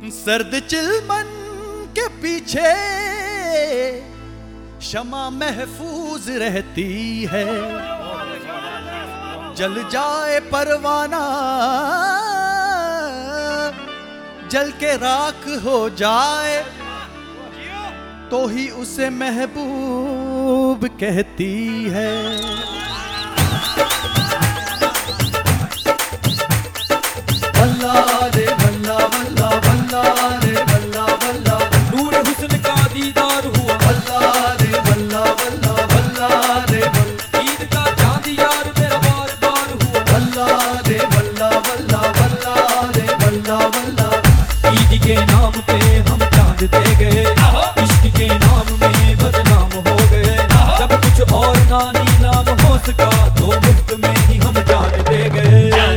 सर्द चिलमन के पीछे शमा महफूज रहती है, जल जाए परवाना जल के राख हो जाए तो ही उसे महबूब कहती है। वल्ला रे वल्ला वल्ला वल्ला रे वल्ला वल्ला, नूर हुस्न का दीदार हुआ। वल्ला रे वल्ला वल्ला वल्ला रे वल्ला, ईद का चांद यार मेरा बार बार हुआ। वल्ला रे वल्ला वल्ला वल्ला रे वल्ला वल्ला, ईद के नाम पे हम चांद दे गए, इश्क के नाम में बदनाम हो गए। जब कुछ और ना नीलाम हो सका तो मुफ्त में ही हम जान दे गए।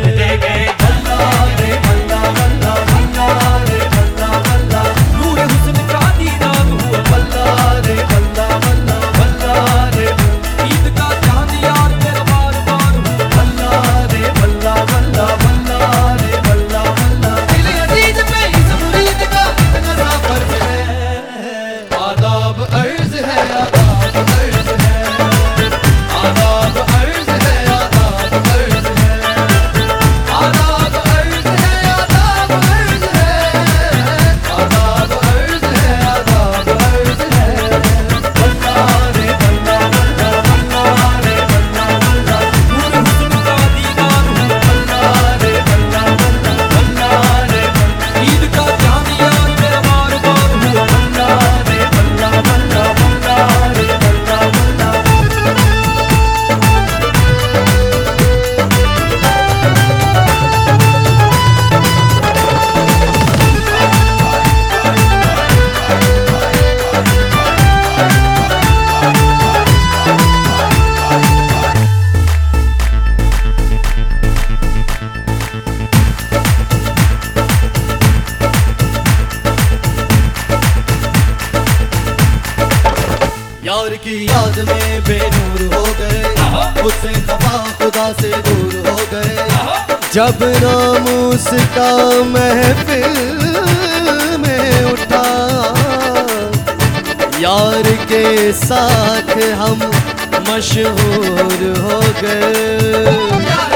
यार की याद में बेनूर हो गए, उससे खफा खुदा से दूर हो गए। जब नामूस का महफिल में उठा, यार के साथ हम मशहूर हो गए।